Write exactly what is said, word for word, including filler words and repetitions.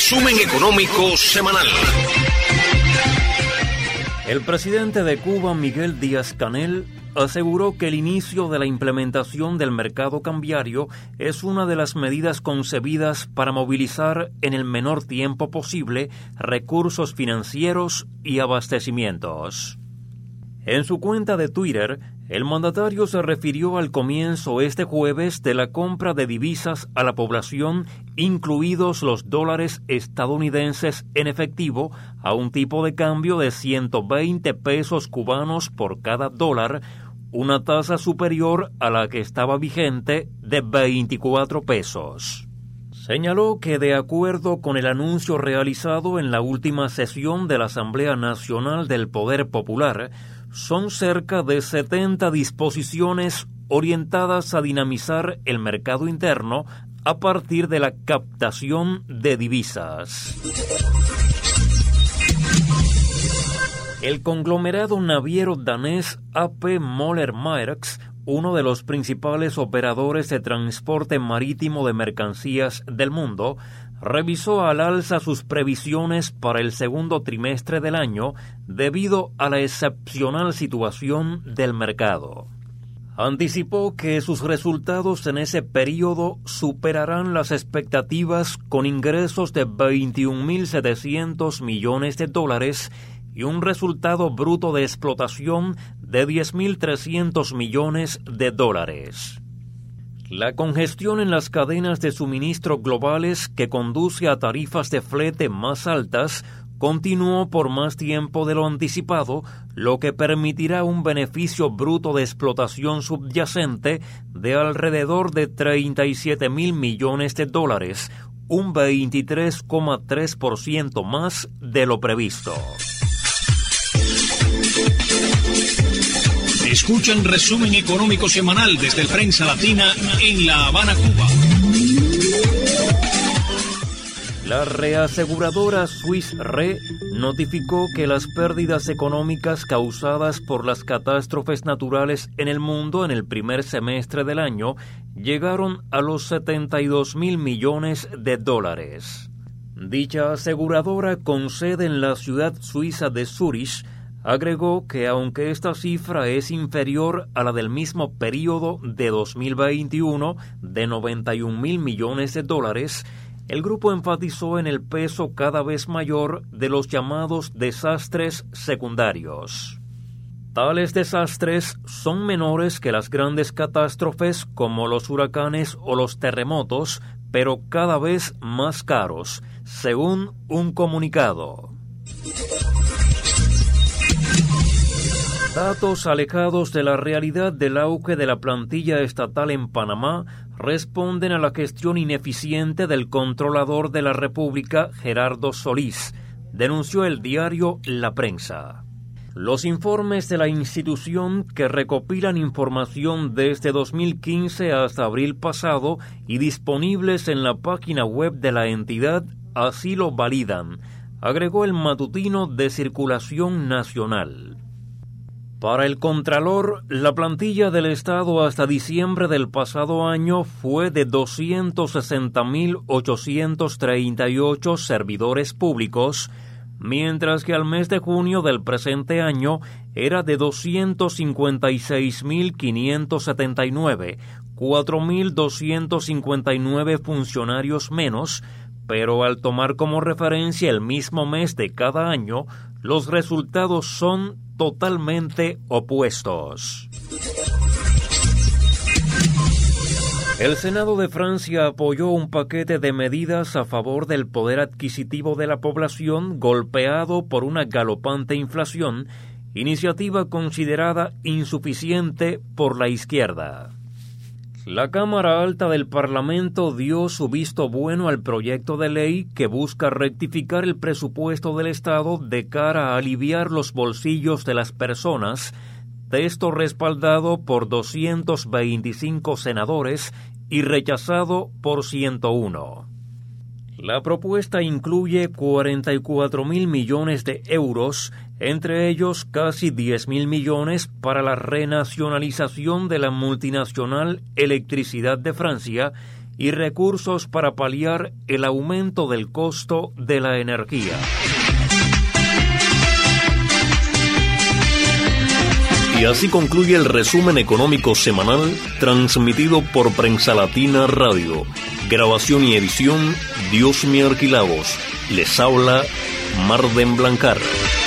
resumen económico semanal. El presidente de Cuba, Miguel Díaz-Canel, aseguró que el inicio de la implementación del mercado cambiario es una de las medidas concebidas para movilizar en el menor tiempo posible recursos financieros y abastecimientos. En su cuenta de Twitter, el mandatario se refirió al comienzo este jueves de la compra de divisas a la población, incluidos los dólares estadounidenses en efectivo, a un tipo de cambio de ciento veinte pesos cubanos por cada dólar, una tasa superior a la que estaba vigente de veinticuatro pesos. Señaló que de acuerdo con el anuncio realizado en la última sesión de la Asamblea Nacional del Poder Popular, son cerca de setenta disposiciones orientadas a dinamizar el mercado interno a partir de la captación de divisas. El conglomerado naviero danés A P Møller Maersk, uno de los principales operadores de transporte marítimo de mercancías del mundo, revisó al alza sus previsiones para el segundo trimestre del año debido a la excepcional situación del mercado. Anticipó que sus resultados en ese periodo superarán las expectativas con ingresos de veintiún mil setecientos millones de dólares y un resultado bruto de explotación de diez mil trescientos millones de dólares. La congestión en las cadenas de suministro globales que conduce a tarifas de flete más altas continuó por más tiempo de lo anticipado, lo que permitirá un beneficio bruto de explotación subyacente de alrededor de treinta y siete mil millones de dólares, un veintitrés coma tres por ciento más de lo previsto. Escuchan Resumen Económico Semanal desde el Prensa Latina en La Habana, Cuba. La reaseguradora Swiss Re notificó que las pérdidas económicas causadas por las catástrofes naturales en el mundo en el primer semestre del año llegaron a los setenta y dos mil millones de dólares. Dicha aseguradora, con sede en la ciudad suiza de Zúrich, agregó que aunque esta cifra es inferior a la del mismo periodo de dos mil veintiuno de noventa y un mil millones de dólares, el grupo enfatizó en el peso cada vez mayor de los llamados desastres secundarios. Tales desastres son menores que las grandes catástrofes como los huracanes o los terremotos, pero cada vez más caros, según un comunicado. Datos alejados de la realidad del auge de la plantilla estatal en Panamá responden a la gestión ineficiente del controlador de la República, Gerardo Solís, denunció el diario La Prensa. Los informes de la institución, que recopilan información desde dos mil quince hasta abril pasado y disponibles en la página web de la entidad, así lo validan, agregó el matutino de Circulación Nacional. Para el Contralor, la plantilla del Estado hasta diciembre del pasado año fue de doscientos sesenta mil ochocientos treinta y ocho servidores públicos, mientras que al mes de junio del presente año era de doscientos cincuenta y seis mil quinientos setenta y nueve, cuatro mil doscientos cincuenta y nueve funcionarios menos, pero al tomar como referencia el mismo mes de cada año, los resultados son totalmente opuestos. El Senado de Francia apoyó un paquete de medidas a favor del poder adquisitivo de la población golpeado por una galopante inflación, iniciativa considerada insuficiente por la izquierda. La Cámara Alta del Parlamento dio su visto bueno al proyecto de ley que busca rectificar el presupuesto del Estado de cara a aliviar los bolsillos de las personas, texto respaldado por doscientos veinticinco senadores y rechazado por ciento uno. La propuesta incluye cuarenta y cuatro mil millones de euros, entre ellos casi diez mil millones para la renacionalización de la multinacional Electricidad de Francia y recursos para paliar el aumento del costo de la energía. Y así concluye el resumen económico semanal transmitido por Prensa Latina Radio. Grabación y edición, Diosmi Arquilavos. Les habla Marden Blancar.